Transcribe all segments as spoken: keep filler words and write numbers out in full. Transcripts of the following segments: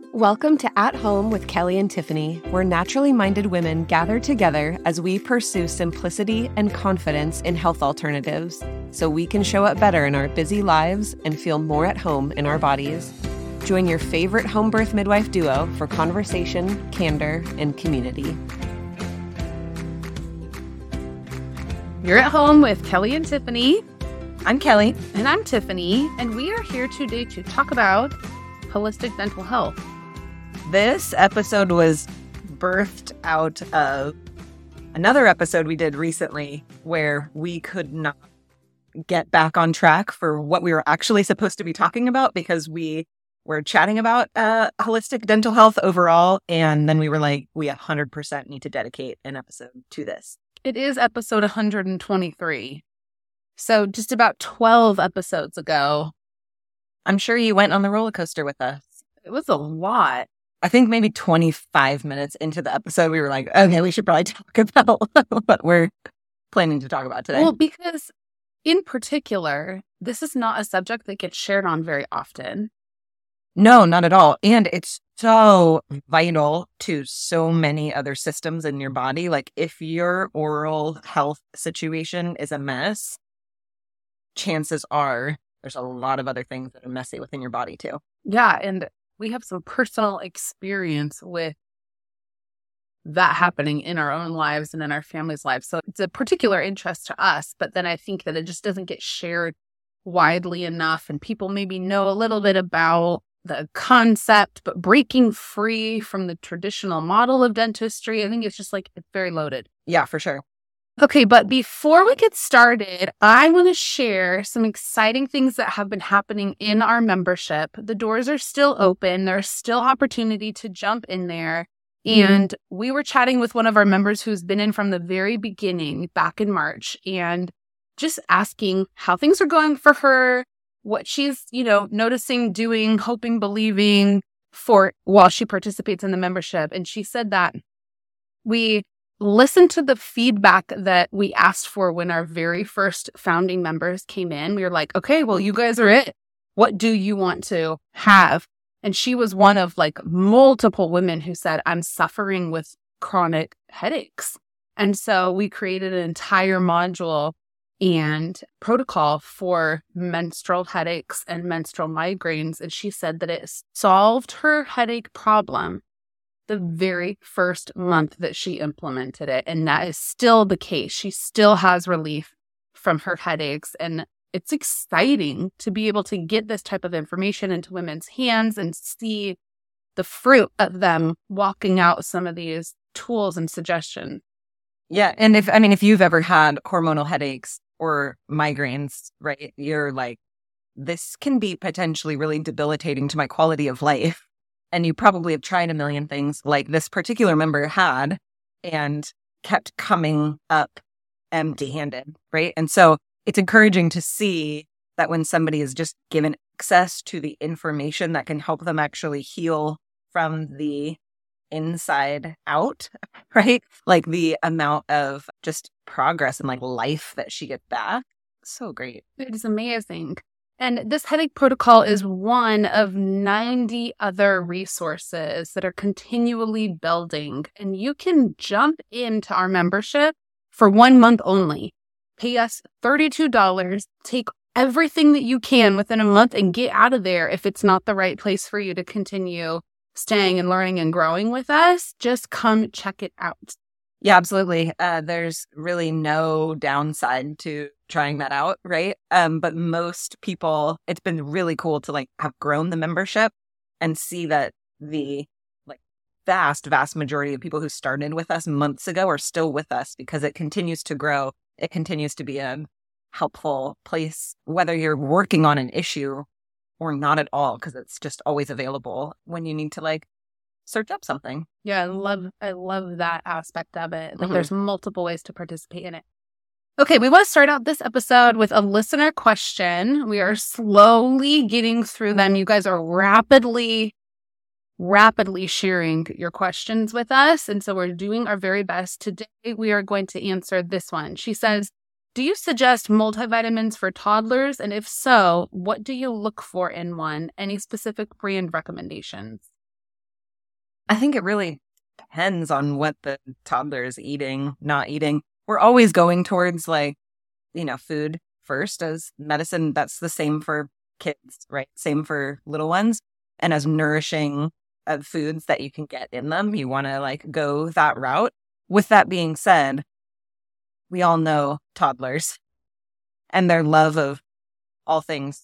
Welcome to At Home with Kelly and Tiffany, where naturally minded women gather together as we pursue simplicity and confidence in health alternatives so we can show up better in our busy lives and feel more at home in our bodies. Join your favorite home birth midwife duo for conversation, candor, and community. You're at home with Kelly and Tiffany. I'm Kelly. And I'm Tiffany. And we are here today to talk about holistic dental health. This episode was birthed out of another episode we did recently where we could not get back on track for what we were actually supposed to be talking about because we were chatting about uh, holistic dental health overall. And then we were like, we one hundred percent need to dedicate an episode to this. It is episode one hundred twenty-three. So just about twelve episodes ago. I'm sure you went on the roller coaster with us. It was a lot. I think maybe twenty-five minutes into the episode, we were like, okay, we should probably talk about what we're planning to talk about today. Well, because in particular, this is not a subject that gets shared on very often. No, not at all. And it's so vital to so many other systems in your body. Like if your oral health situation is a mess, chances are there's a lot of other things that are messy within your body too. Yeah. And we have some personal experience with that happening in our own lives and in our family's lives. So it's a particular interest to us, but then I think that it just doesn't get shared widely enough. And people maybe know a little bit about the concept, but breaking free from the traditional model of dentistry, I think it's just like, it's very loaded. Yeah, for sure. Okay, but before we get started, I want to share some exciting things that have been happening in our membership. The doors are still open. There's still opportunity to jump in there. And mm-hmm. we were chatting with one of our members who's been in from the very beginning back in March and just asking how things are going for her, what she's, you know, noticing, doing, hoping, believing for while she participates in the membership. And she said that we listen to the feedback that we asked for when our very first founding members came in. We were like, okay, well, you guys are it. What do you want to have? And she was one of like multiple women who said, I'm suffering with chronic headaches. And so we created an entire module and protocol for menstrual headaches and menstrual migraines. And she said that it solved her headache problem the very first month that she implemented it. And that is still the case. She still has relief from her headaches. And it's exciting to be able to get this type of information into women's hands and see the fruit of them walking out some of these tools and suggestions. Yeah. And if, I mean, if you've ever had hormonal headaches or migraines, right, you're like, this can be potentially really debilitating to my quality of life. And you probably have tried a million things like this particular member had and kept coming up empty-handed, right? And so it's encouraging to see that when somebody is just given access to the information that can help them actually heal from the inside out, right? Like the amount of just progress and like life that she gets back. So great. It is amazing. And this headache protocol is one of ninety other resources that are continually building. And you can jump into our membership for one month only. Pay us thirty-two dollars, take everything that you can within a month and get out of there if it's not the right place for you to continue staying and learning and growing with us. Just come check it out. Yeah, absolutely. Uh, there's really no downside to trying that out, right? Um, but most people, it's been really cool to like have grown the membership and see that the like vast, vast majority of people who started with us months ago are still with us because it continues to grow. It continues to be a helpful place, whether you're working on an issue or not at all, because it's just always available when you need to like search up something. Yeah, I love I love that aspect of it. Like Mm-hmm. there's multiple ways to participate in it. Okay, we want to start out this episode with a listener question. We are slowly getting through them. You guys are rapidly, rapidly sharing your questions with us. And so we're doing our very best. Today, we are going to answer this one. She says, do you suggest multivitamins for toddlers? And if so, what do you look for in one? Any specific brand recommendations? I think it really depends on what the toddler is eating, not eating. We're always going towards like, you know, food first as medicine. That's the same for kids, right? Same for little ones. And as nourishing of foods that you can get in them, you want to like go that route. With that being said, we all know toddlers and their love of all things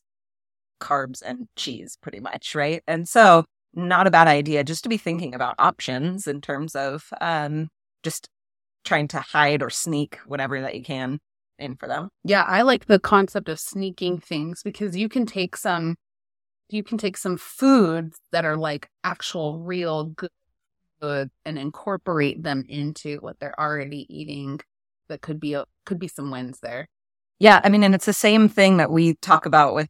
carbs and cheese, pretty much, right? And so not a bad idea just to be thinking about options in terms of um, just trying to hide or sneak whatever that you can in for them. Yeah, I like the concept of sneaking things because you can take some, you can take some foods that are like actual real good, good and incorporate them into what they're already eating. That could be a, could be some wins there. Yeah, I mean, and it's the same thing that we talk about with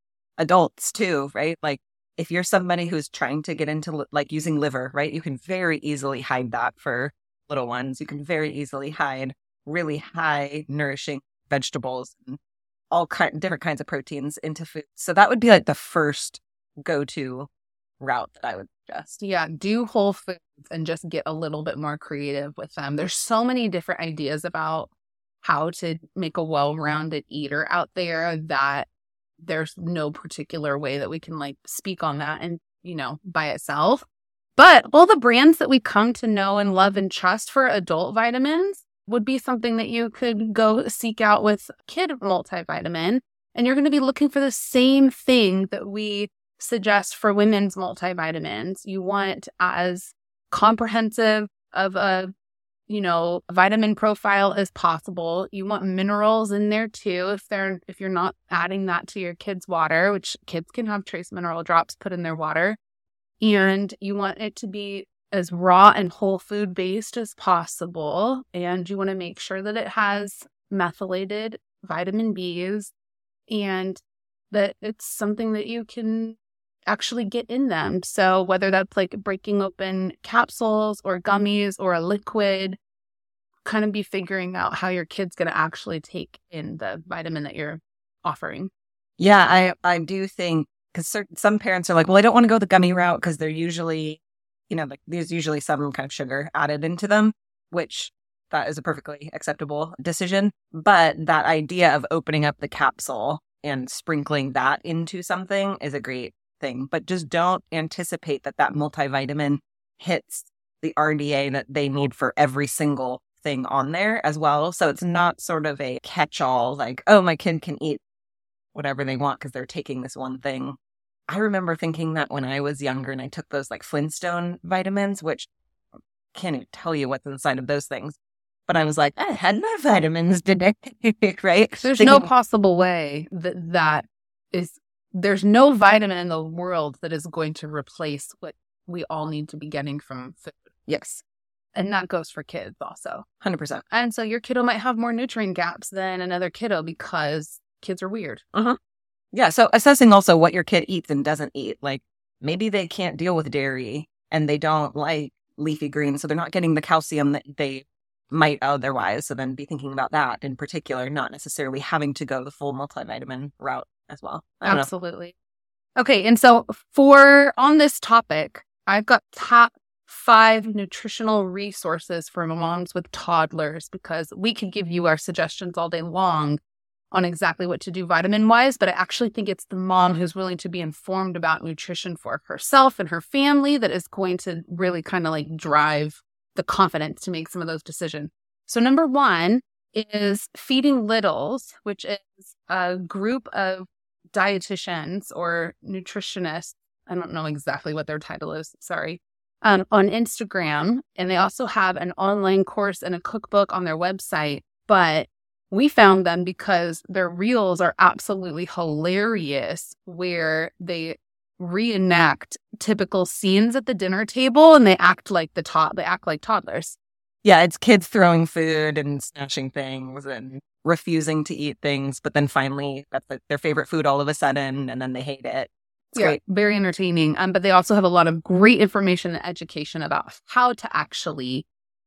adults too, right? Like if you're somebody who's trying to get into like using liver, right? You can very easily hide that for little ones. You can very easily hide really high nourishing vegetables and all kind different kinds of proteins into food. So that would be like the first go-to route that I would suggest. Yeah, do whole foods and just get a little bit more creative with them. There's so many different ideas about how to make a well-rounded eater out there that there's no particular way that we can like speak on that and, you know, by itself. But all the brands that we come to know and love and trust for adult vitamins would be something that you could go seek out with kid multivitamin. And you're going to be looking for the same thing that we suggest for women's multivitamins. You want as comprehensive of a, you know, vitamin profile as possible. You want minerals in there too. If they're, if you're not adding that to your kids' water, which kids can have trace mineral drops put in their water. And you want it to be as raw and whole food based as possible. And you want to make sure that it has methylated vitamin B's and that it's something that you can actually get in them. So whether that's like breaking open capsules or gummies or a liquid, kind of be figuring out how your kid's going to actually take in the vitamin that you're offering. Yeah, I, I do think, because some parents are like, well, I don't want to go the gummy route because they're usually, you know, like there's usually some kind of sugar added into them, which that is a perfectly acceptable decision. But that idea of opening up the capsule and sprinkling that into something is a great thing. But just don't anticipate that that multivitamin hits the R D A that they need for every single thing on there as well. So it's not sort of a catch-all like, oh, my kid can eat whatever they want because they're taking this one thing. I remember thinking that when I was younger and I took those like Flintstone vitamins, which I can't even tell you what's inside of those things. But I was like, I had my vitamins today, right? There's Thinking, no possible way that that is, there's no vitamin in the world that is going to replace what we all need to be getting from food. Yes. And that goes for kids also. one hundred percent. And so your kiddo might have more nutrient gaps than another kiddo because kids are weird. Uh-huh. Yeah. So assessing also what your kid eats and doesn't eat. Like maybe they can't deal with dairy and they don't like leafy greens. So they're not getting the calcium that they might otherwise. So then be thinking about that in particular, not necessarily having to go the full multivitamin route as well. Absolutely. Know. Okay. And so for on this topic, I've got top five nutritional resources for moms with toddlers because we could give you our suggestions all day long on exactly what to do vitamin wise, but I actually think it's the mom who's willing to be informed about nutrition for herself and her family that is going to really kind of like drive the confidence to make some of those decisions. So number one is Feeding Littles, which is a group of dietitians or nutritionists. I don't know exactly what their title is. Sorry. Um, on Instagram. And they also have an online course and a cookbook on their website. But we found them because their reels are absolutely hilarious, where they reenact typical scenes at the dinner table and they act like the to- they act like toddlers. Yeah, it's kids throwing food and snatching things and refusing to eat things, but then finally that's like their favorite food all of a sudden, and then they hate it. It's yeah, great. Very entertaining. Um, but they also have a lot of great information and education about how to actually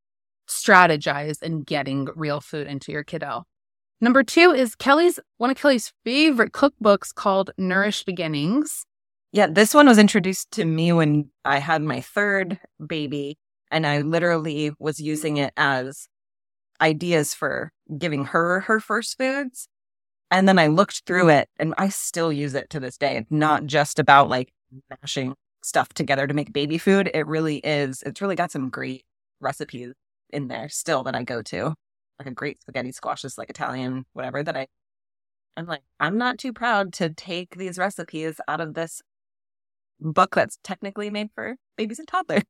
strategize in getting real food into your kiddo. Number two is Kelly's, one of Kelly's favorite cookbooks called Nourish Beginnings. Yeah, this one was introduced to me when I had my third baby, and I literally was using it as ideas for giving her her first foods. And then I looked through it, and I still use it to this day. It's not just about like mashing stuff together to make baby food. It really is. It's really got some great recipes in there still that I go to, like a great spaghetti squash, just like Italian, whatever, that I, I'm like, I'm not too proud to take these recipes out of this book that's technically made for babies and toddlers.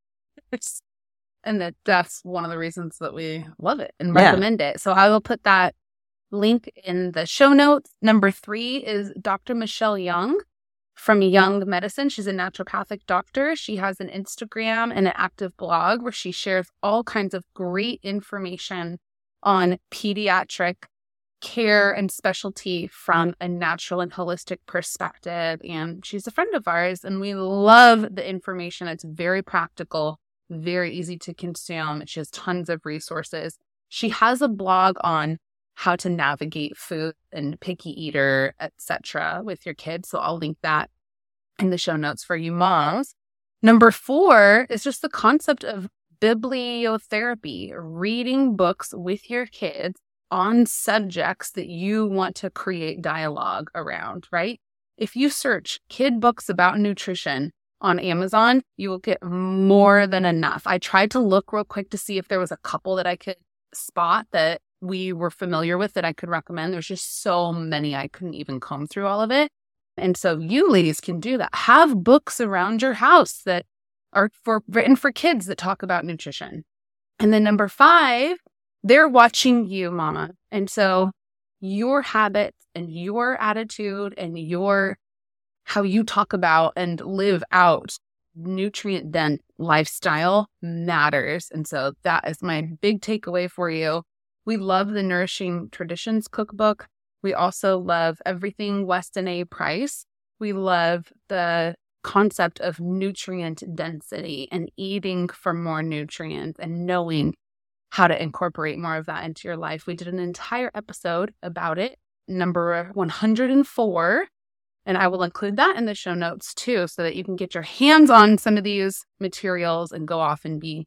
And that that's one of the reasons that we love it and Yeah. recommend it. So I will put that link in the show notes. Number three is Doctor Michelle Young from Young Medicine. She's a naturopathic doctor. She has an Instagram and an active blog where she shares all kinds of great information on pediatric care and specialty from a natural and holistic perspective. And she's a friend of ours, and we love the information. It's very practical, very easy to consume. She has tons of resources. She has a blog on how to navigate food and picky eater, et cetera with your kids. So I'll link that in the show notes for you moms. Number four is just the concept of bibliotherapy, reading books with your kids on subjects that you want to create dialogue around, right? If you search kid books about nutrition on Amazon, you will get more than enough. I tried to look real quick to see if there was a couple that I could spot that we were familiar with that I could recommend. There's just so many, I couldn't even comb through all of it. And so you ladies can do that. Have books around your house that are for written for kids that talk about nutrition. And then number five, they're watching you, mama. And so your habits and your attitude and your how you talk about and live out nutrient-dense lifestyle matters. And so that is my big takeaway for you. We love the Nourishing Traditions cookbook. We also love everything Weston A. Price. We love the concept of nutrient density and eating for more nutrients and knowing how to incorporate more of that into your life. We did an entire episode about it, number one hundred four. And I will include that in the show notes too, so that you can get your hands on some of these materials and go off and be,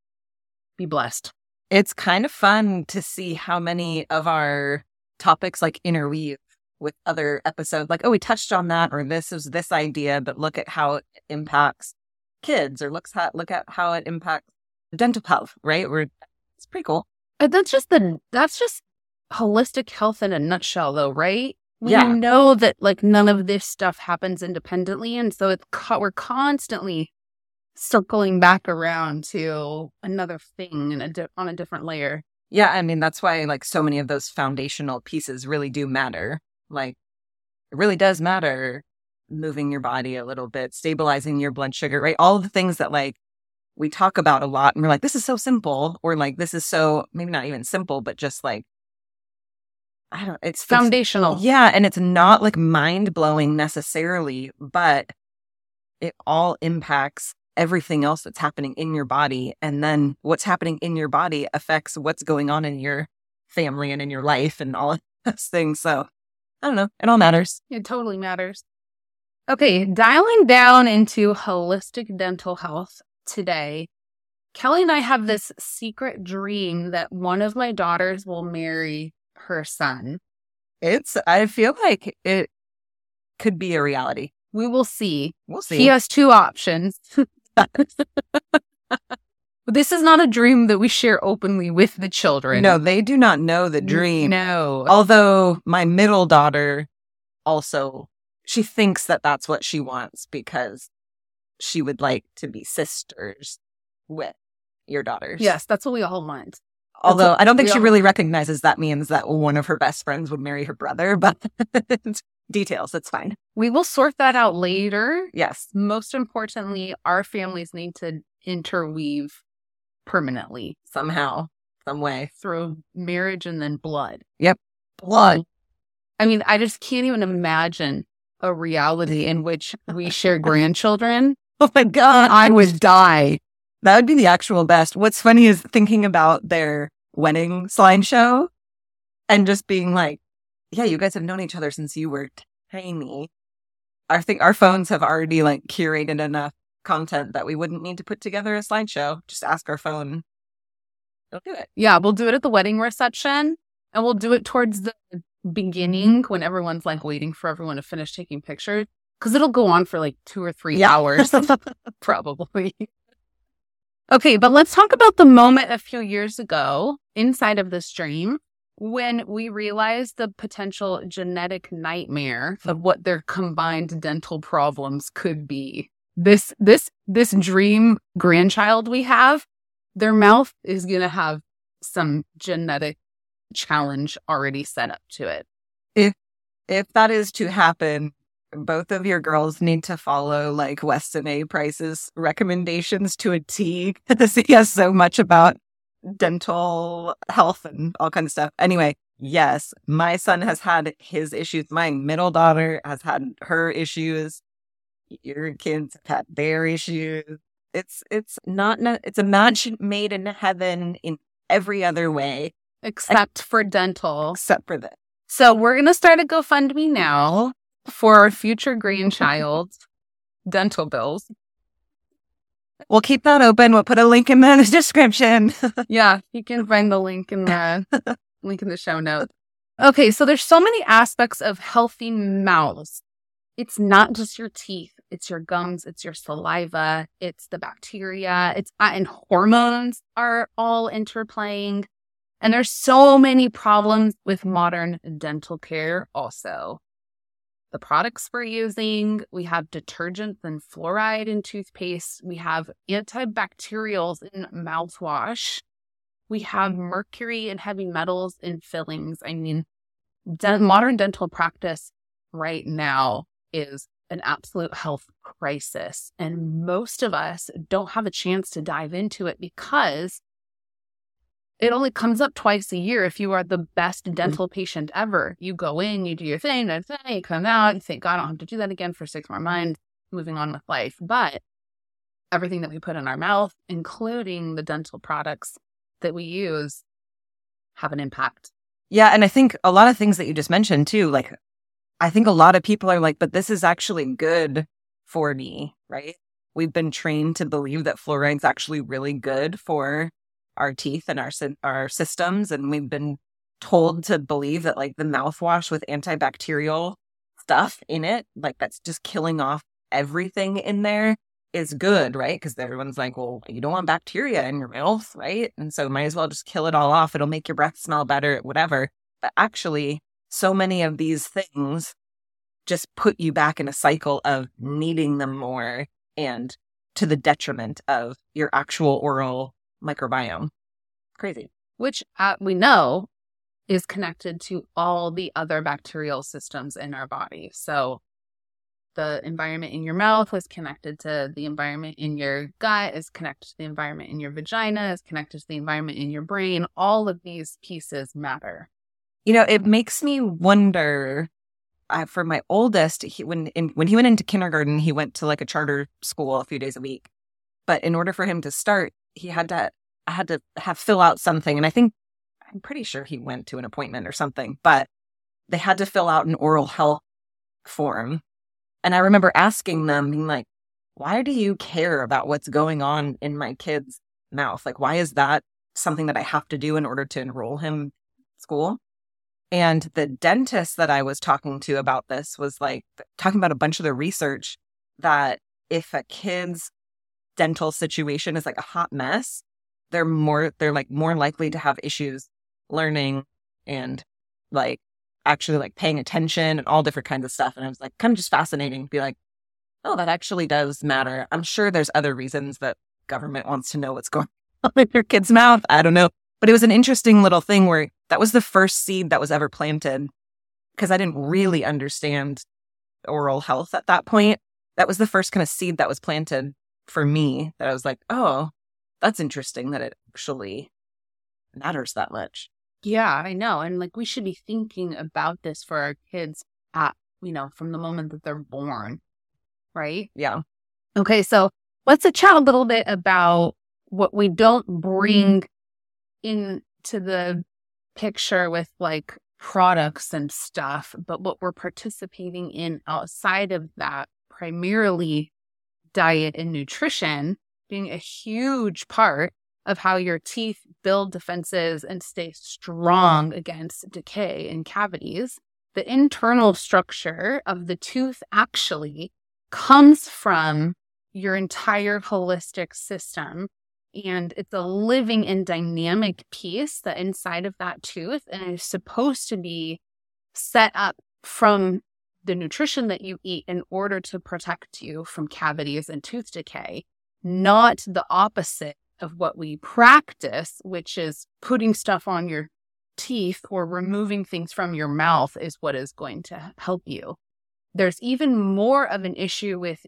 be blessed. It's kind of fun to see how many of our topics like interweave with other episodes. Like, oh, we touched on that, or this is this idea, but look at how it impacts kids, or looks at look at how it impacts dental health, right? We're, it's pretty cool. And that's just the that's just holistic health in a nutshell, though, right? We Yeah. know that like none of this stuff happens independently, and so it's co- we're constantly circling back around to another thing and a di- on a different layer. Yeah, I mean, that's why like so many of those foundational pieces really do matter. Like, it really does matter moving your body a little bit, stabilizing your blood sugar, right? All the things that like we talk about a lot, and we're like, this is so simple, or like this is so maybe not even simple, but just like I don't. It's Foundational. It's, yeah, and it's not like mind blowing necessarily, but it all impacts everything else that's happening in your body, and then what's happening in your body affects what's going on in your family and in your life and all of those things. So I don't know. It all matters. It totally matters. Okay, dialing down into holistic dental health today, Kelly and I have this secret dream that one of my daughters will marry her son. It's. I feel like it could be a reality. We will see. We'll see. He has two options. This is not a dream that we share openly with the children. No, they do not know the dream. No. Although my middle daughter also, she thinks that that's what she wants because she would like to be sisters with your daughters. Yes, that's what we all want. Although I don't think we she all- really recognizes that means that one of her best friends would marry her brother, but details, it's fine. We will sort that out later. Yes. Most importantly, our families need to interweave permanently Somehow, some way. through marriage and then blood. Yep. Blood. I mean, I just can't even imagine a reality in which we share grandchildren. Oh my God. I would die. That would be the actual best. What's funny is thinking about their wedding slideshow and just being like, yeah, you guys have known each other since you were tiny. I think our phones have already like curated enough content that we wouldn't need to put together a slideshow. Just ask our phone. It'll do it. Yeah, we'll do it at the wedding reception, and we'll do it towards the beginning when everyone's like waiting for everyone to finish taking pictures, because it'll go on for like two or three Yeah. hours, probably. Okay, but let's talk about the moment a few years ago inside of this dream when we realized the potential genetic nightmare of what their combined dental problems could be. This this this dream grandchild we have, their mouth is going to have some genetic challenge already set up to it. If if that is to happen, both of your girls need to follow like Weston A. Price's recommendations to a T, because he has so much about dental health and all kinds of stuff. Anyway, yes, my son has had his issues. My middle daughter has had her issues. Your kids have had their issues. It's it's not ne- it's a match made in heaven in every other way Except for dental. except for this. So we're going to start a GoFundMe now for our future grandchild's dental bills. We'll keep that open. We'll put a link in the description. Yeah, you can find the link in the link in the show notes. Okay, so there's so many aspects of healthy mouths. It's not just your teeth. It's your gums. It's your saliva. It's the bacteria. It's uh, and hormones are all interplaying. And there's so many problems with modern dental care also. The products we're using, we have detergents and fluoride in toothpaste. We have antibacterials in mouthwash. We have mercury and heavy metals in fillings. I mean, de- modern dental practice right now is an absolute health crisis. And most of us don't have a chance to dive into it because it only comes up twice a year if you are the best dental patient ever. You go in, you do your thing, that's it, you come out, you think, God, I don't have to do that again for six more months, moving on with life. But everything that we put in our mouth, including the dental products that we use, have an impact. Yeah, and I think a lot of things that you just mentioned too, like, I think a lot of people are like, but this is actually good for me, right? We've been trained to believe that fluoride's actually really good for our teeth and our our systems, and we've been told to believe that like the mouthwash with antibacterial stuff in it, like that's just killing off everything in there, is good, right? Because everyone's like, well, you don't want bacteria in your mouth, right? And so might as well just kill it all off. It'll make your breath smell better, whatever. But actually, so many of these things just put you back in a cycle of needing them more, and to the detriment of your actual oral microbiome. Crazy. Which uh, we know is connected to all the other bacterial systems in our body. So the environment in your mouth is connected to the environment in your gut, is connected to the environment in your vagina, is connected to the environment in your brain. All of these pieces matter. You know, it makes me wonder, uh, for my oldest, he, when in, when he went into kindergarten, he went to like a charter school a few days a week. But in order for him to start, he had to I had to have fill out something. And I think, I'm pretty sure he went to an appointment or something, but they had to fill out an oral health form. And I remember asking them, being like, why do you care about what's going on in my kid's mouth? Like, why is that something that I have to do in order to enroll him in school? And the dentist that I was talking to about this was like talking about a bunch of the research that if a kid's dental situation is like a hot mess, they're more, they're like more likely to have issues learning and like actually like paying attention and all different kinds of stuff. And I was like, kind of just fascinating to be like, oh, that actually does matter. I'm sure there's other reasons that government wants to know what's going on in your kid's mouth. I don't know. But it was an interesting little thing where that was the first seed that was ever planted, because I didn't really understand oral health at that point. That was the first kind of seed that was planted for me, that I was like, oh, that's interesting that it actually matters that much. Yeah, I know. And like, we should be thinking about this for our kids at, you know, from the moment that they're born, right? Yeah. Okay, so let's chat a little bit about what we don't bring into the picture with like products and stuff, but what we're participating in outside of that, primarily diet and nutrition, being a huge part of how your teeth build defenses and stay strong against decay and cavities. The internal structure of the tooth actually comes from your entire holistic system. And it's a living and dynamic piece that inside of that tooth and is supposed to be set up from the nutrition that you eat in order to protect you from cavities and tooth decay, not the opposite of what we practice, which is putting stuff on your teeth or removing things from your mouth is what is going to help you. There's even more of an issue with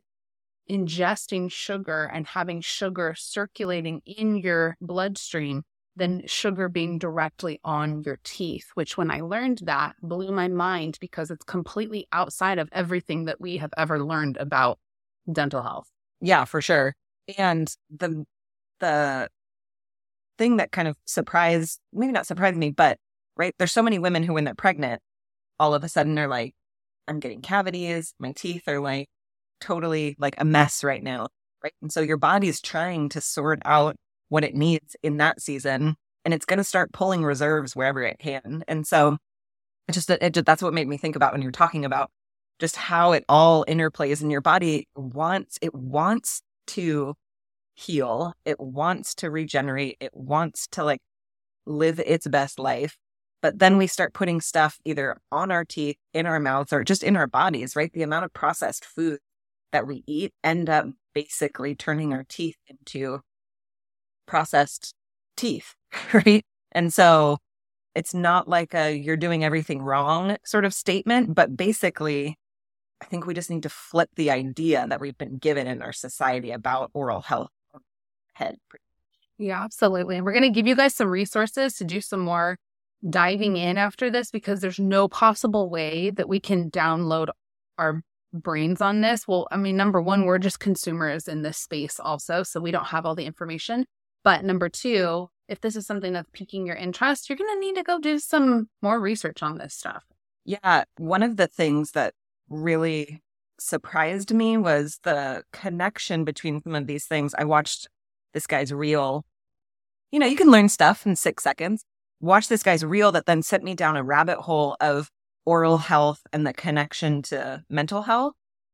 ingesting sugar and having sugar circulating in your bloodstream than sugar being directly on your teeth, which when I learned that blew my mind because it's completely outside of everything that we have ever learned about dental health. Yeah, for sure. And the the thing that kind of surprised, maybe not surprised me, but right, there's so many women who when they're pregnant, all of a sudden are like, I'm getting cavities, my teeth are like totally like a mess right now, right? And so your body's trying to sort out what it needs in that season, and it's going to start pulling reserves wherever it can. And so it just, it just that's what made me think about when you're talking about just how it all interplays, and your body wants, it wants to heal, it wants to regenerate, it wants to like live its best life. But then we start putting stuff either on our teeth, in our mouths, or just in our bodies, right? The amount of processed food that we eat end up basically turning our teeth into processed teeth, right? And so it's not like a you're doing everything wrong sort of statement, but basically, I think we just need to flip the idea that we've been given in our society about oral health on its head. Yeah, absolutely. And we're going to give you guys some resources to do some more diving in after this, because there's no possible way that we can download our brains on this. Well, I mean, number one, we're just consumers in this space also, so we don't have all the information. But number two, if this is something that's piquing your interest, you're going to need to go do some more research on this stuff. Yeah. One of the things that really surprised me was the connection between some of these things. I watched this guy's reel. You know, you can learn stuff in six seconds. Watch this guy's reel that then sent me down a rabbit hole of oral health and the connection to mental health.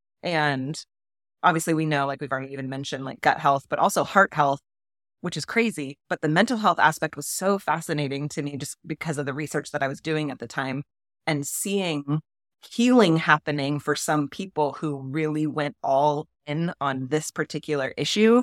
And obviously we know, like we've already even mentioned, like gut health, but also heart health, which is crazy. But the mental health aspect was so fascinating to me just because of the research that I was doing at the time and seeing healing happening for some people who really went all in on this particular issue,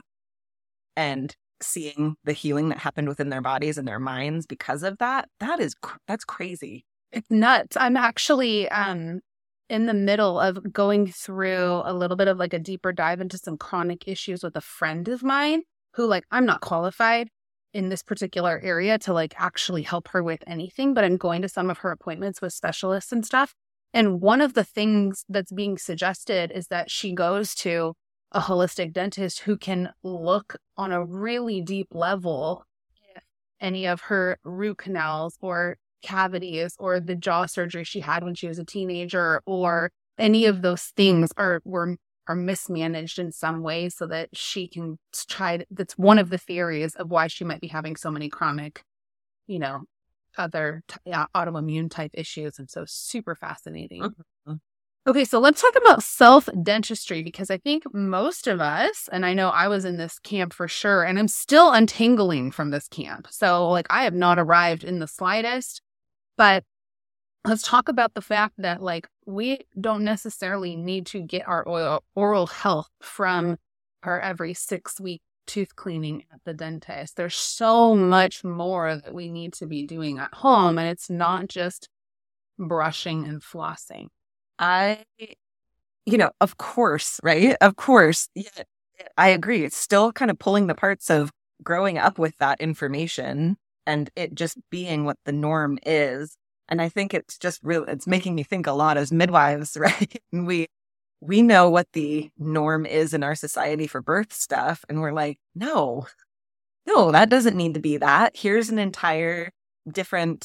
and seeing the healing that happened within their bodies and their minds because of that. That is, that's crazy. It's nuts. I'm actually um, in the middle of going through a little bit of like a deeper dive into some chronic issues with a friend of mine who, like, I'm not qualified in this particular area to like actually help her with anything, but I'm going to some of her appointments with specialists and stuff. And one of the things that's being suggested is that she goes to a holistic dentist who can look on a really deep level if any of her root canals or cavities or the jaw surgery she had when she was a teenager or any of those things are were are mismanaged in some way, so that she can try to, that's one of the theories of why she might be having so many chronic, you know, other t- yeah, autoimmune type issues. And so super fascinating. Mm-hmm. Okay, so let's talk about self-dentistry, because I think most of us, and I know I was in this camp for sure, and I'm still untangling from this camp. So like I have not arrived in the slightest, but let's talk about the fact that like we don't necessarily need to get our oral, oral health from our every six week tooth cleaning at the dentist. There's so much more that we need to be doing at home, and it's not just brushing and flossing. I, you know, of course, right? Of course. Yeah, I agree. It's still kind of pulling the parts of growing up with that information and it just being what the norm is. And I think it's just really, it's making me think a lot as midwives, right? And we, we know what the norm is in our society for birth stuff. And we're like, no, no, that doesn't need to be that. Here's an entire different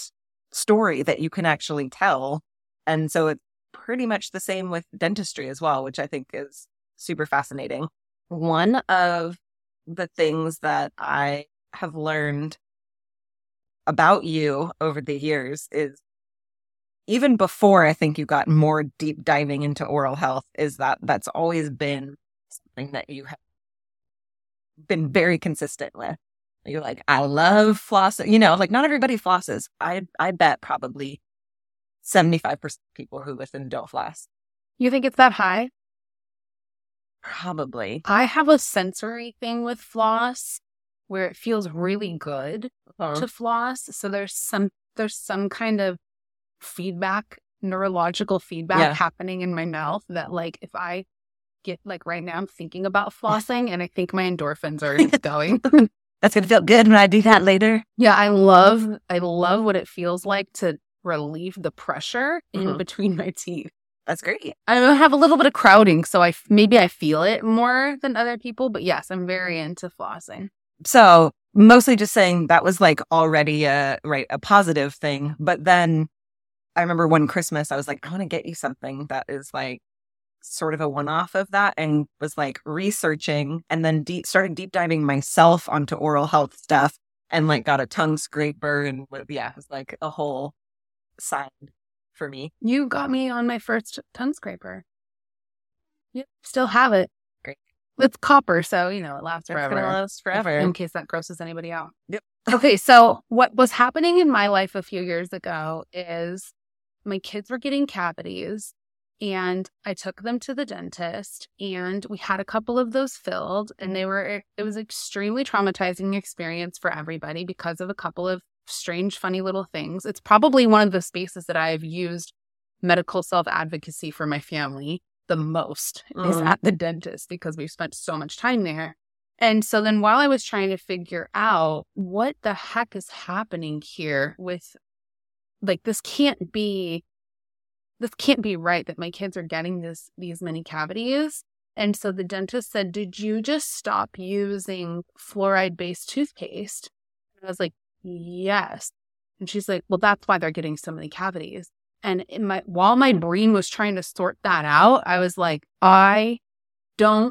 story that you can actually tell. And so it's pretty much the same with dentistry as well, which I think is super fascinating. One of the things that I have learned about you over the years is, even before I think you got more deep diving into oral health, is that that's always been something that you have been very consistent with. You're like, I love flossing. You know, like not everybody flosses. I I bet probably seventy-five percent of people who listen don't floss. You think it's that high? Probably. I have a sensory thing with floss where it feels really good Uh-huh. to floss. So there's some there's some kind of feedback, neurological feedback Yeah. happening in my mouth that, like, if I get, like, right now I'm thinking about flossing and I think my endorphins are going. That's going to feel good when I do that later. Yeah, I love I love what it feels like to relieve the pressure in Mhm. between my teeth. That's great. I have a little bit of crowding, so I maybe I feel it more than other people, but yes, I'm very into flossing. So mostly just saying that was like already a, right, a positive thing. But then I remember one Christmas, I was like, I want to get you something that is like sort of a one-off of that, and was like researching and then deep started deep diving myself onto oral health stuff, and like got a tongue scraper, and yeah, it was like a whole side for me. You got me on my first tongue scraper. Yep, still have it. Great. It's copper, so you know it lasts It's forever. gonna last forever. In case that grosses anybody out. Yep. Okay, so what was happening in my life a few years ago is my kids were getting cavities, and I took them to the dentist, and we had a couple of those filled, and they were it was an extremely traumatizing experience for everybody because of a couple of strange, funny little things. It's probably one of the spaces that I have used medical self-advocacy for my family the most is Mhm. at the dentist, because we've spent so much time there. And so then while I was trying to figure out what the heck is happening here with, like, this can't be, this can't be right that my kids are getting this, these many cavities. And so the dentist said, did you just stop using fluoride-based toothpaste? And I was like, yes. And she's like, well, that's why they're getting so many cavities. And in my, while my brain was trying to sort that out, I was like, I don't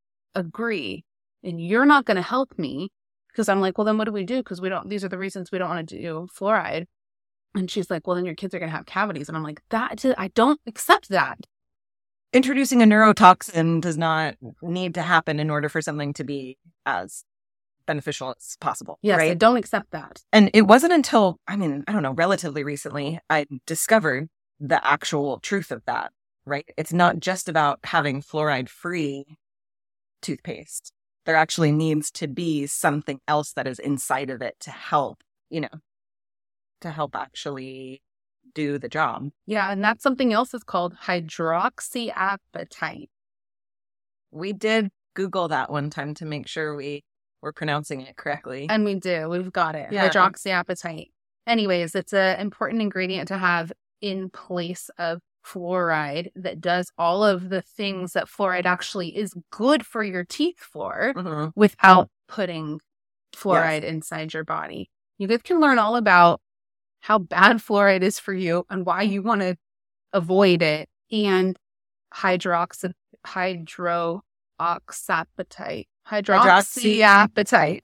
agree. And you're not going to help me. Because I'm like, well, then what do we do? Because we don't, these are the reasons we don't want to do fluoride. And she's like, well, then your kids are going to have cavities. And I'm like, that, I don't accept that. Introducing a neurotoxin does not need to happen in order for something to be as beneficial as possible. Yes, right? I don't accept that. And it wasn't until, I mean, I don't know, relatively recently, I discovered the actual truth of that, right? It's not just about having fluoride-free toothpaste. There actually needs to be something else that is inside of it to help, you know, to help actually do the job. Yeah, and that's something else that's called hydroxyapatite. We did Google that one time to make sure we were pronouncing it correctly. And we do. We've got it. Yeah. Hydroxyapatite. Anyways, it's an important ingredient to have in place of fluoride that does all of the things that fluoride actually is good for your teeth for Mhm. without putting fluoride inside your body. You guys can learn all about how bad fluoride is for you and why you want to avoid it, and hydroxy hydroxyapatite. Hydroxyapatite.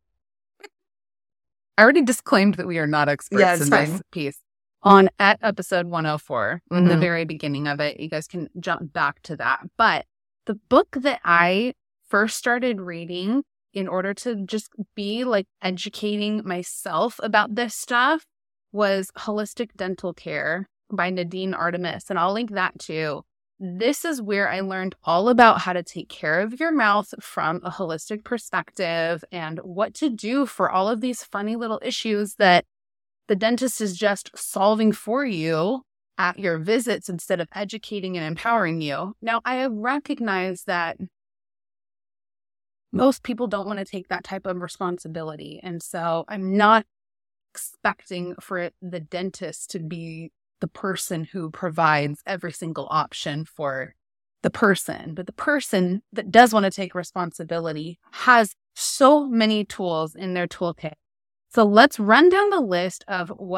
I already disclaimed that we are not experts Yeah, it's in fine. this piece. On at episode one oh four, in the Mhm. very beginning of it, you guys can jump back to that. But the book that I first started reading in order to just be like educating myself about this stuff was Holistic Dental Care by Nadine Artemis. And I'll link that too. This is where I learned all about how to take care of your mouth from a holistic perspective and what to do for all of these funny little issues that the dentist is just solving for you at your visits instead of educating and empowering you. Now, I recognize that most people don't want to take that type of responsibility. And so I'm not expecting for the dentist to be the person who provides every single option for the person. But the person that does want to take responsibility has so many tools in their toolkit. So let's run down the list of what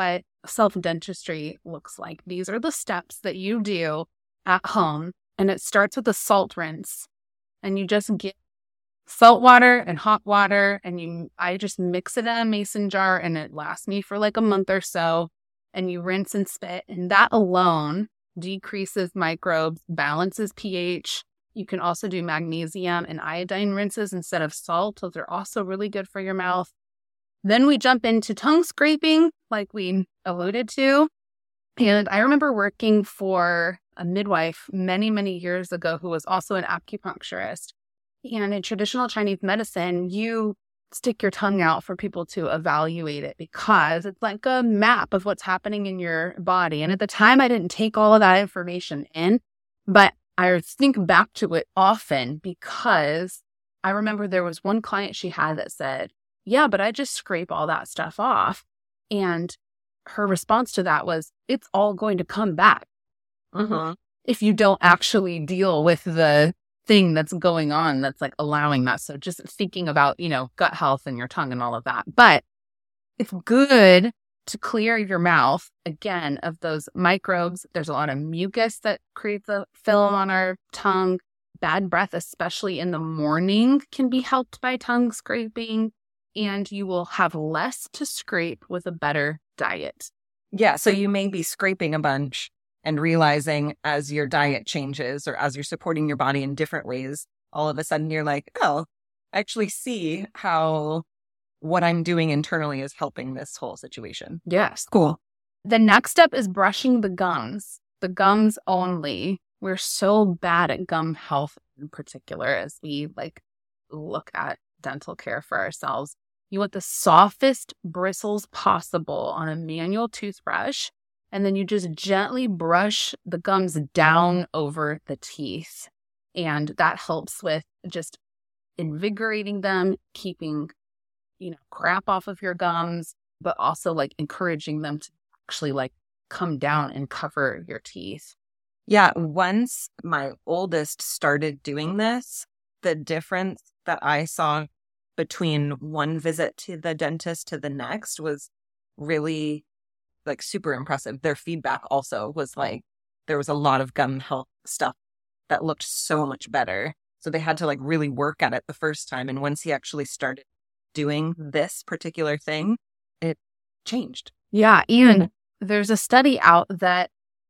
self-dentistry looks like. These are the steps that you do at home, and it starts with a salt rinse. And you just get salt water and hot water, and you I just mix it in a mason jar, and it lasts me for like a month or so. And you rinse and spit, and that alone decreases microbes, balances pH. You can also do magnesium and iodine rinses instead of salt. Those are also really good for your mouth. Then we jump into tongue scraping, like we alluded to. And I remember working for a midwife many, many years ago who was also an acupuncturist. And in traditional Chinese medicine, you stick your tongue out for people to evaluate it because it's like a map of what's happening in your body. And at the time, I didn't take all of that information in, but I think back to it often because I remember there was one client she had that said, yeah, but I just scrape all that stuff off. And her response to that was, it's all going to come back Mm-hmm. if you don't actually deal with the thing that's going on that's like allowing that. So just thinking about, you know, gut health and your tongue and all of that. But it's good to clear your mouth, again, of those microbes. There's a lot of mucus that creates a film on our tongue. Bad breath, especially in the morning, can be helped by tongue scraping. And you will have less to scrape with a better diet. Yeah. So you may be scraping a bunch and realizing as your diet changes or as you're supporting your body in different ways, all of a sudden you're like, oh, I actually see how what I'm doing internally is helping this whole situation. Yes. Cool. The next step is brushing the gums, the gums only. We're so bad at gum health in particular as we like look at dental care for ourselves. You want the softest bristles possible on a manual toothbrush, and then you just gently brush the gums down over the teeth. And that helps with just invigorating them, keeping, you know, crap off of your gums, but also like encouraging them to actually like come down and cover your teeth. Yeah. Once my oldest started doing this, the difference that I saw between one visit to the dentist to the next was really like super impressive. Their feedback also was like, there was a lot of gum health stuff that looked so much better. So they had to like really work at it the first time. And once he actually started doing this particular thing, it changed. Yeah. And there's a study out that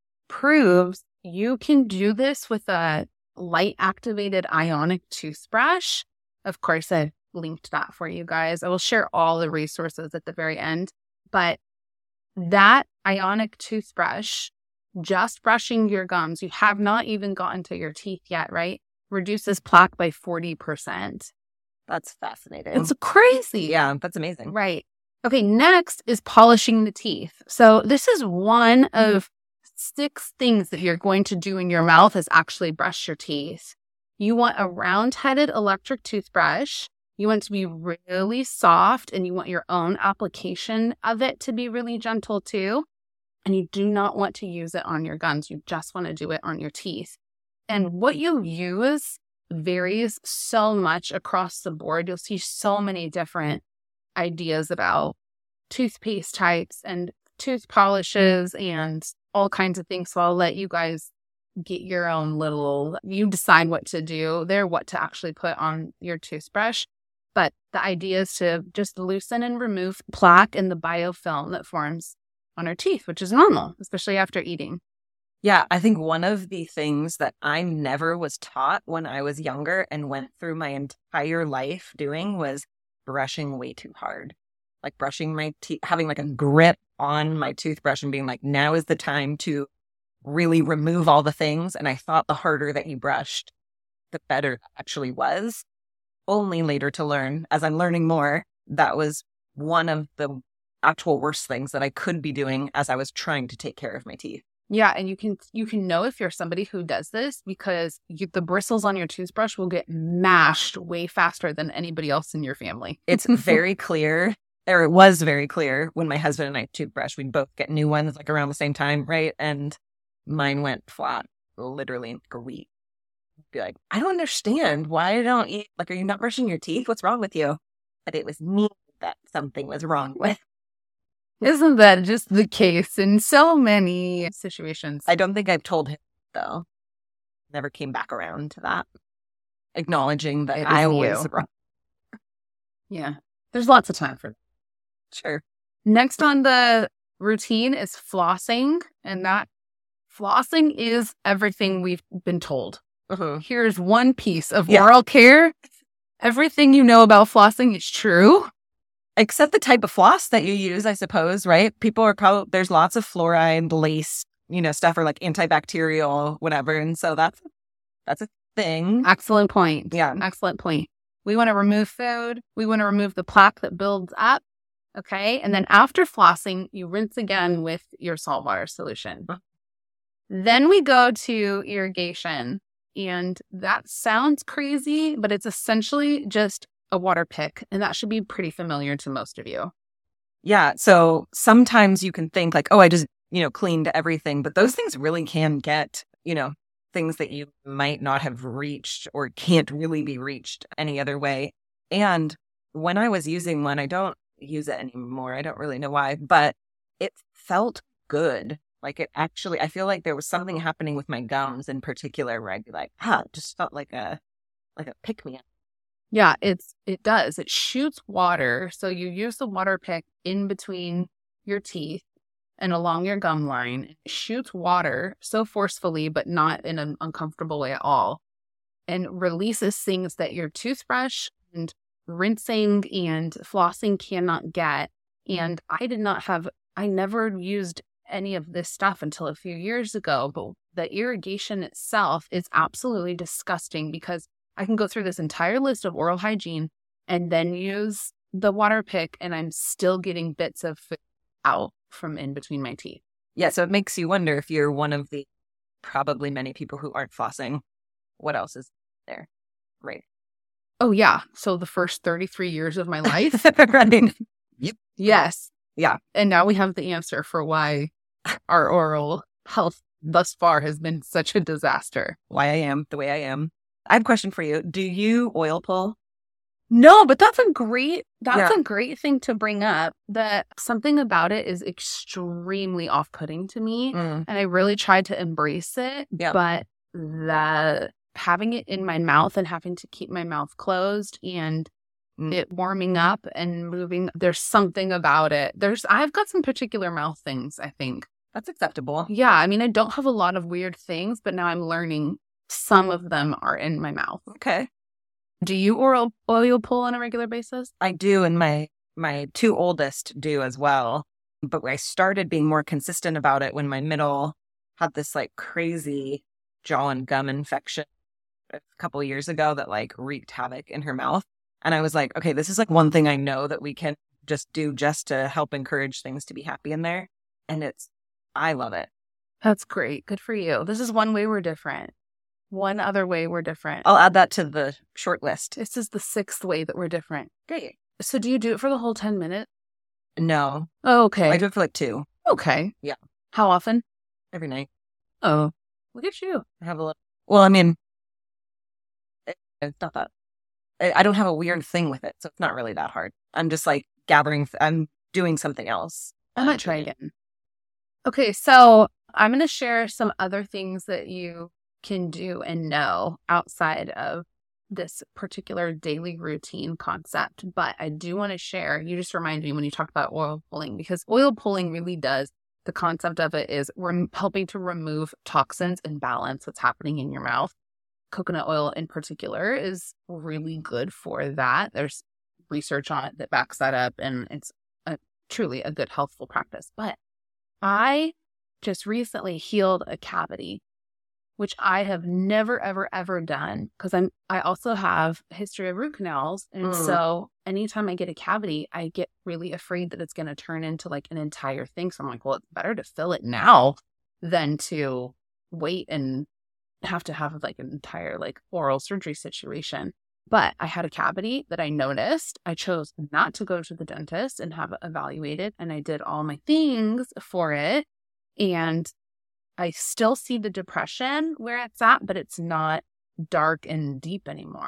proves you can do this with a light activated ionic toothbrush. Of course, I linked that for you guys. I will share all the resources at the very end. But that ionic toothbrush, just brushing your gums, you have not even gotten to your teeth yet, right? Reduces plaque by forty percent. That's fascinating. It's crazy. Yeah, that's amazing. Right. Okay, next is polishing the teeth. So this is one of six things that you're going to do in your mouth is actually brush your teeth. You want a round-headed electric toothbrush. You want it to be really soft, and you want your own application of it to be really gentle too. And you do not want to use it on your gums. You just want to do it on your teeth. And what you use varies so much across the board. You'll see so many different ideas about toothpaste types and tooth polishes and all kinds of things. So I'll let you guys get your own little, you decide what to do there, what to actually put on your toothbrush. But the idea is to just loosen and remove plaque and the biofilm that forms on our teeth, which is normal, especially after eating. Yeah, I think one of the things that I never was taught when I was younger and went through my entire life doing was brushing way too hard. Like brushing my teeth, having like a grip on my toothbrush and being like, now is the time to really remove all the things. And I thought the harder that you brushed, the better it actually was. Only later to learn, as I'm learning more, that was one of the actual worst things that I could be doing as I was trying to take care of my teeth. Yeah, and you can you can know if you're somebody who does this because you, the bristles on your toothbrush will get mashed way faster than anybody else in your family. It's very clear, or it was very clear when my husband and I toothbrush. We'd both get new ones like around the same time, right? And mine went flat literally in like a week. Be like, I don't understand. Why don't you, like, are you not brushing your teeth? What's wrong with you? But it was me that something was wrong with. Isn't that just the case in so many situations? I don't think I've told him, though. Never came back around to that. Acknowledging that It I was was you. wrong. Yeah. There's lots of time for that. Sure. Next on the routine is flossing. And that flossing is everything we've been told. Uh-huh. Here's one piece of Yeah. oral care. Everything you know about flossing is true. Except the type of floss that you use, I suppose, right? People are probably, there's lots of fluoride, lace, you know, stuff or like antibacterial, whatever. And so that's, that's a thing. Excellent point. Yeah. Excellent point. We want to remove food. We want to remove the plaque that builds up. Okay. And then after flossing, you rinse again with your saltwater solution. Uh-huh. Then we go to irrigation. And that sounds crazy, but it's essentially just a water pick. And that should be pretty familiar to most of you. Yeah. So sometimes you can think like, oh, I just, you know, cleaned everything. But those things really can get, you know, things that you might not have reached or can't really be reached any other way. And when I was using one, I don't use it anymore. I don't really know why, but it felt good. Like it actually, I feel like there was something happening with my gums in particular where I'd be like, ah, it just felt like a, like a pick-me-up. Yeah, it's it does. It shoots water. So you use the water pick in between your teeth and along your gum line. It shoots water so forcefully, but not in an uncomfortable way at all. And releases things that your toothbrush and rinsing and flossing cannot get. And I did not have, I never used any of this stuff until a few years ago. But the irrigation itself is absolutely disgusting because I can go through this entire list of oral hygiene and then use the water pick and I'm still getting bits of food out from in between my teeth. Yeah, so it makes you wonder if you're one of the probably many people who aren't flossing. What else is there? Right. Oh, yeah. So the first thirty-three years of my life. Right. Yep. Yes. Yeah. And now we have the answer for why our oral health thus far has been such a disaster. Why I am the way I am. I have a question for you. Do you oil pull? No, but that's a great, that's Yeah. a great thing to bring up. That something about it is extremely off-putting to me. Mm. And I really tried to embrace it. Yeah. But the having it in my mouth and having to keep my mouth closed and Mm. it warming up and moving, there's something about it. There's, I've got some particular mouth things, I think. That's acceptable. Yeah. I mean, I don't have a lot of weird things, but now I'm learning some of them are in my mouth. Okay. Do you oral oil pull on a regular basis? I do, and my my two oldest do as well. But I started being more consistent about it when my middle had this like crazy jaw and gum infection a couple of years ago that like wreaked havoc in her mouth. And I was like, okay, this is like one thing I know that we can just do just to help encourage things to be happy in there. And it's, I love it. That's great. Good for you. This is one way we're different. One other way we're different. I'll add that to the short list. This is the sixth way that we're different. Great. So do you do it for the whole ten minutes? No, Oh, okay. I do it for like two Okay. Yeah. How often? every night. Oh, look at you. I have a little, well, I mean, it- it's not that, I I don't have a weird thing with it. So it's not really that hard. I'm just like gathering, I'm doing something else. I might try again. Okay, so I'm going to share some other things that you can do and know outside of this particular daily routine concept. But I do want to share, you just reminded me when you talked about oil pulling, because oil pulling really does, the concept of it is we're helping to remove toxins and balance what's happening in your mouth. Coconut oil in particular is really good for that. There's research on it that backs that up, and it's a, truly a good healthful practice. But I just recently healed a cavity, which I have never, ever, ever done because I'm, I also have a history of root canals. And Mm. so anytime I get a cavity, I get really afraid that it's going to turn into like an entire thing. So I'm like, well, it's better to fill it now than to wait and have to have like an entire like oral surgery situation. But I had a cavity that I noticed. I chose not to go to the dentist and have it evaluated. And I did all my things for it. And I still see the depression where it's at, but it's not dark and deep anymore.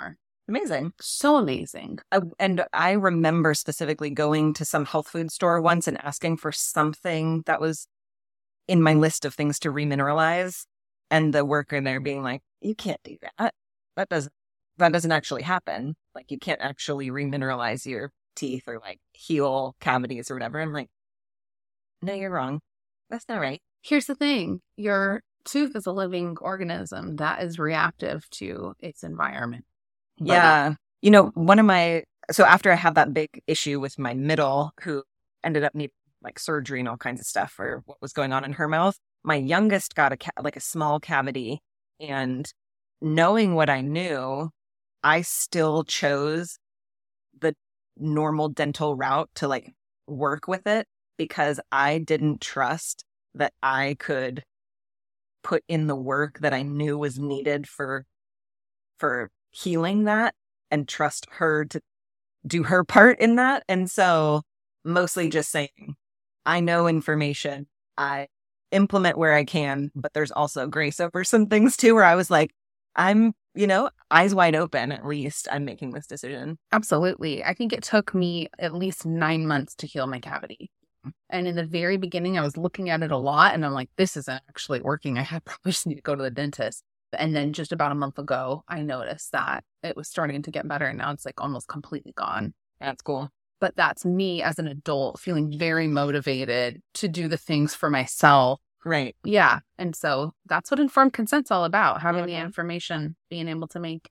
Amazing. So amazing. Uh, and I remember specifically going to some health food store once and asking for something that was in my list of things to remineralize. And the worker there being like, you can't do that. That doesn't, that doesn't actually happen. Like, you can't actually remineralize your teeth or like heal cavities or whatever. I'm like, no, you're wrong. That's not right. Here's the thing. Your tooth is a living organism that is reactive to its environment. But Yeah. You know, one of my, so after I had that big issue with my middle, who ended up needing like surgery and all kinds of stuff for what was going on in her mouth, my youngest got a, ca- like a small cavity. And knowing what I knew, I still chose the normal dental route to like work with it because I didn't trust that I could put in the work that I knew was needed for for healing that and trust her to do her part in that. And so mostly just saying, I know information, I implement where I can, but there's also grace over some things too, where I was like, I'm, you know, eyes wide open, at least I'm making this decision. Absolutely. I think it took me at least nine months to heal my cavity. And in the very beginning, I was looking at it a lot and I'm like, this isn't actually working. I had probably just need to go to the dentist. And then just about a month ago, I noticed that it was starting to get better. And now it's like almost completely gone. That's cool. But that's me as an adult feeling very motivated to do the things for myself. Right. Yeah. And so that's what informed consent's all about, having Mhm. the information, being able to make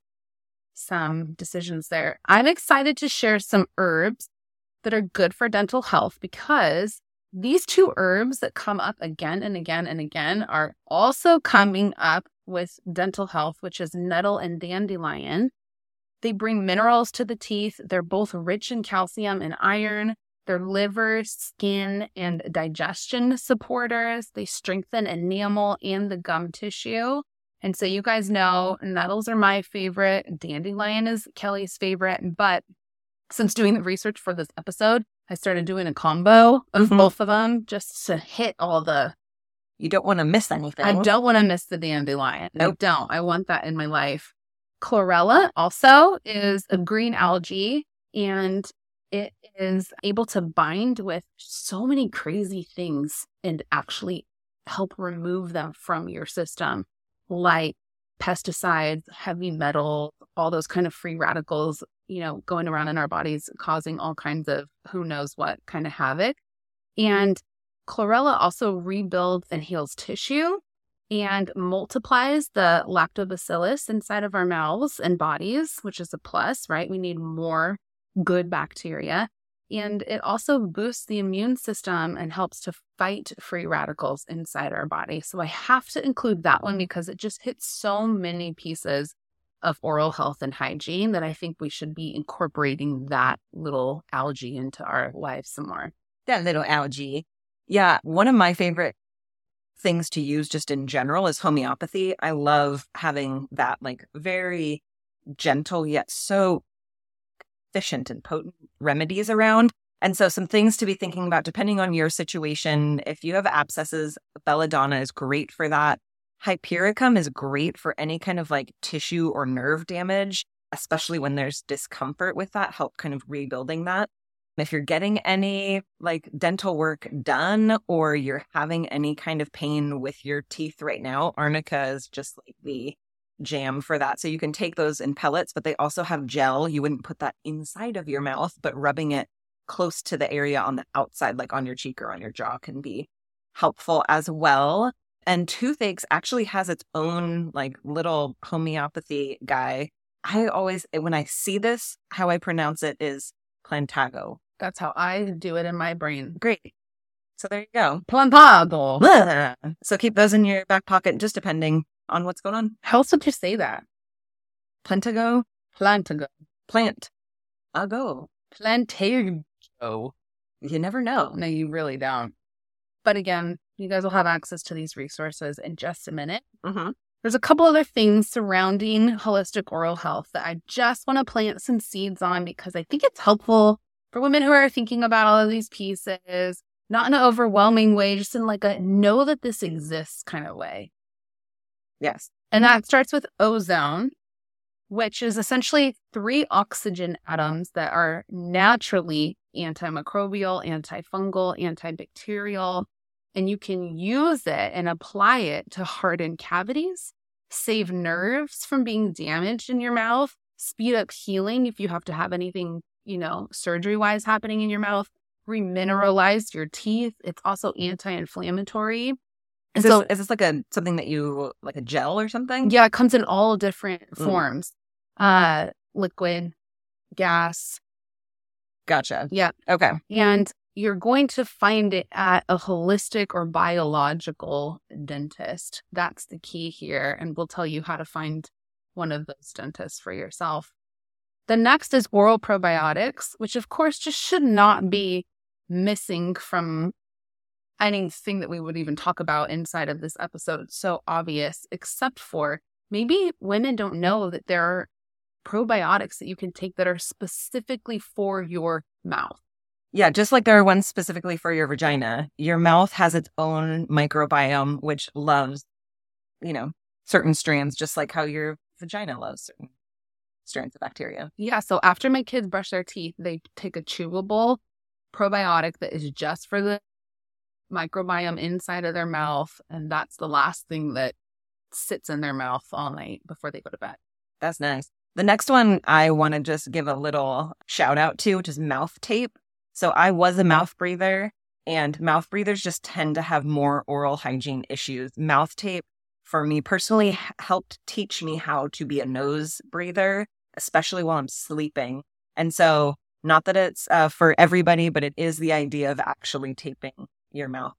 some decisions there. I'm excited to share some herbs that are good for dental health because these two herbs that come up again and again and again are also coming up with dental health, which is nettle and dandelion. They bring minerals to the teeth. They're both rich in calcium and iron. They're liver, skin, and digestion supporters. They strengthen enamel and the gum tissue. And so you guys know nettles are my favorite. Dandelion is Kelly's favorite. But since doing the research for this episode, I started doing a combo of Mhm. both of them just to hit all the... You don't want to miss anything. I don't want to miss the dandelion. Nope. I don't. I want that in my life. Chlorella also is a green algae, and it is able to bind with so many crazy things and actually help remove them from your system, like pesticides, heavy metals, all those kind of free radicals, you know, going around in our bodies, causing all kinds of who knows what kind of havoc. And chlorella also rebuilds and heals tissue and multiplies the lactobacillus inside of our mouths and bodies, which is a plus, right? We need more good bacteria. And it also boosts the immune system and helps to fight free radicals inside our body. So I have to include that one because it just hits so many pieces of oral health and hygiene that I think we should be incorporating that little algae into our lives some more. That little algae. Yeah. One of my favorite things to use just in general is homeopathy. I love having that like very gentle yet so efficient and potent remedies around. And so some things to be thinking about depending on your situation. If you have abscesses, belladonna is great for that. Hypericum is great for any kind of like tissue or nerve damage, especially when there's discomfort with that, help kind of rebuilding that. If you're getting any like dental work done or you're having any kind of pain with your teeth right now, arnica is just like the jam for that. So you can take those in pellets, but they also have gel. You wouldn't put that inside of your mouth, but rubbing it close to the area on the outside, like on your cheek or on your jaw, can be helpful as well. And toothaches actually has its own like little homeopathy guy. I always, when I see this, how I pronounce it is Plantago. That's how I do it in my brain. Great. So there you go. Plantago. Blah. So keep those in your back pocket, just depending on what's going on. How else would you say that? Plantago, Plantago. plant, a go. Plantago. You never know. No, you really don't. But again, you guys will have access to these resources in just a minute. Mm-hmm. There's a couple other things surrounding holistic oral health that I just want to plant some seeds on because I think it's helpful for women who are thinking about all of these pieces, not in an overwhelming way, just in like a know that this exists kind of way. Yes. And that starts with ozone, which is essentially three oxygen atoms that are naturally antimicrobial, antifungal, antibacterial, and you can use it and apply it to harden cavities, save nerves from being damaged in your mouth, speed up healing if you have to have anything, you know, surgery-wise happening in your mouth, remineralize your teeth. It's also anti-inflammatory. Is this, so, is this like a something that you, like a gel or something? Yeah, it comes in all different mm. forms. Uh, liquid, gas. Gotcha. Yeah. Okay. And you're going to find it at a holistic or biological dentist. That's the key here. And we'll tell you how to find one of those dentists for yourself. The next is oral probiotics, which of course just should not be missing from anything that we would even talk about inside of this episode. It's so obvious, except for maybe women don't know that there are probiotics that you can take that are specifically for your mouth. Yeah, just like there are ones specifically for your vagina, your mouth has its own microbiome, which loves, you know, certain strands, just like how your vagina loves certain strands of bacteria. Yeah, so after my kids brush their teeth, they take a chewable probiotic that is just for the microbiome inside of their mouth, and that's the last thing that sits in their mouth all night before they go to bed. That's nice. The next one I want to just give a little shout out to, which is mouth tape. So I was a mouth breather, and mouth breathers just tend to have more oral hygiene issues. Mouth tape, for me personally, h- helped teach me how to be a nose breather, especially while I'm sleeping. And so not that it's uh, for everybody, but it is the idea of actually taping your mouth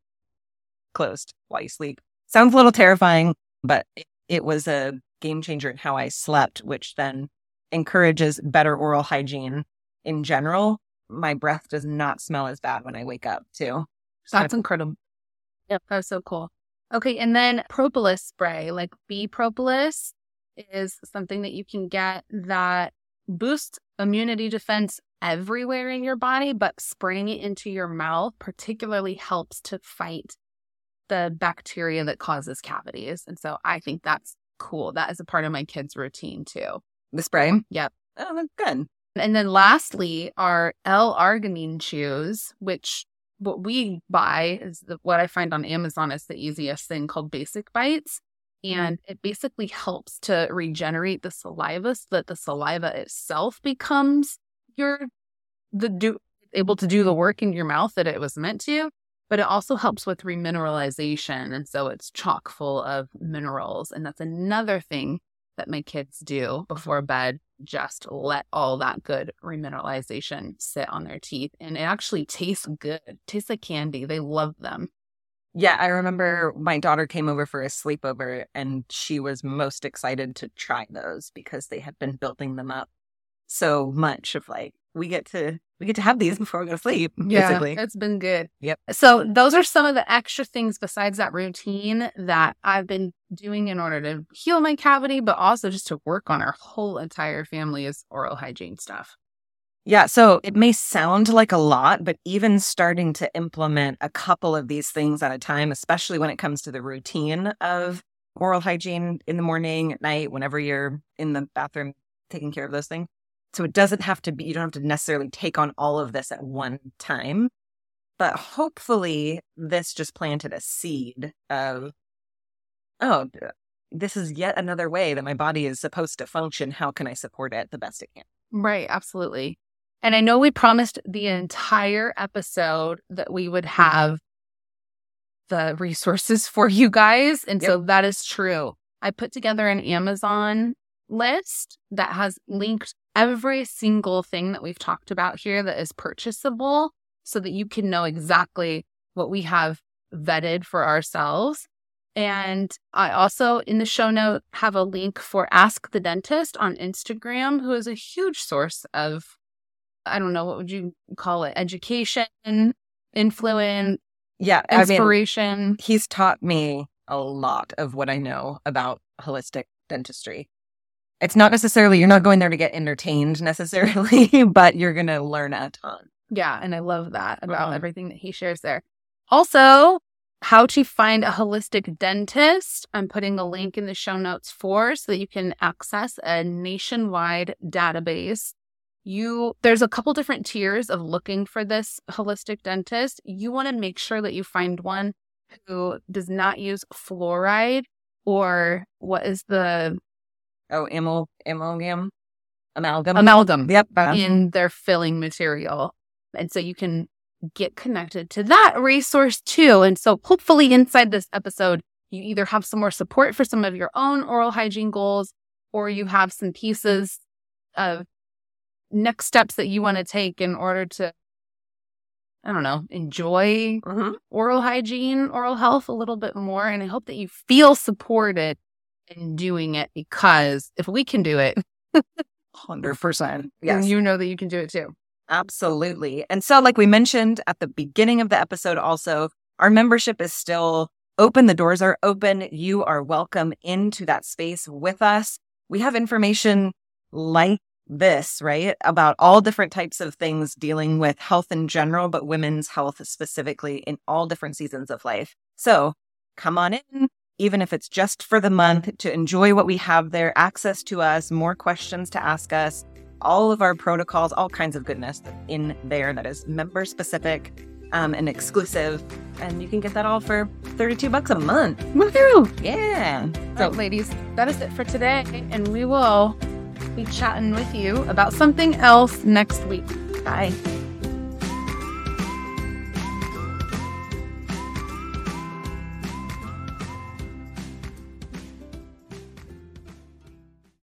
closed while you sleep. Sounds a little terrifying, but it, it was a game changer in how I slept, which then encourages better oral hygiene in general. My breath does not smell as bad when I wake up, too. That's incredible. Yep, that's so cool. Okay, and then propolis spray, like bee propolis, is something that you can get that boosts immunity defense everywhere in your body, but spraying it into your mouth particularly helps to fight the bacteria that causes cavities. And so I think that's cool. That is a part of my kids' routine, too. The spray? Yep. Oh, that's good. And then lastly are L-arginine chews, which what we buy is the, what I find on Amazon is the easiest thing, called Basic Bites. And it basically helps to regenerate the saliva so that the saliva itself becomes your the do able to do the work in your mouth that it was meant to. But it also helps with remineralization. And so it's chock full of minerals. And that's another thing that my kids do before bed. Just let all that good remineralization sit on their teeth. And it actually tastes good. It tastes like candy. They love them. Yeah, I remember my daughter came over for a sleepover and she was most excited to try those because they had been building them up so much of like, we get to we get to have these before we go to sleep, basically. Yeah, it's been good. Yep. So those are some of the extra things besides that routine that I've been doing in order to heal my cavity, but also just to work on our whole entire family's oral hygiene stuff. Yeah, so it may sound like a lot, but even starting to implement a couple of these things at a time, especially when it comes to the routine of oral hygiene in the morning, at night, whenever you're in the bathroom taking care of those things. So it doesn't have to be, you don't have to necessarily take on all of this at one time. But hopefully this just planted a seed of, oh, this is yet another way that my body is supposed to function. How can I support it the best it can? Right, absolutely. And I know we promised the entire episode that we would have the resources for you guys. And yep. So that is true. I put together an Amazon list that has linked every single thing that we've talked about here that is purchasable so that you can know exactly what we have vetted for ourselves. And I also, in the show note, have a link for Ask the Dentist on Instagram, who is a huge source of, I don't know, what would you call it? Education, influence, yeah, inspiration. I mean, he's taught me a lot of what I know about holistic dentistry. It's not necessarily, you're not going there to get entertained necessarily, but you're going to learn a ton. Yeah, and I love that about mm-hmm. everything that he shares there. Also, how to find a holistic dentist. I'm putting a link in the show notes for so that you can access a nationwide database. You, there's a couple different tiers of looking for this holistic dentist. You want to make sure that you find one who does not use fluoride or what is the Oh, amal, amalgam, amalgam, amalgam Yep. in their filling material. And so you can get connected to that resource too. And so hopefully inside this episode, you either have some more support for some of your own oral hygiene goals, or you have some pieces of next steps that you want to take in order to, I don't know, enjoy Mm-hmm. oral hygiene, oral health a little bit more. And I hope that you feel supported in doing it, because if we can do it, one hundred percent. then Yes. you know that you can do it too. Absolutely. And so, like we mentioned at the beginning of the episode, also, our membership is still open. The doors are open. You are welcome into that space with us. We have information like this, right? About all different types of things dealing with health in general, but women's health specifically in all different seasons of life. So come on in, even if it's just for the month, to enjoy what we have there, access to us, more questions to ask us, all of our protocols, all kinds of goodness in there that is member specific um, and exclusive. And you can get that all for thirty-two bucks a month. Woohoo! Yeah. So, ladies, that is it for today. And we will be chatting with you about something else next week. Bye.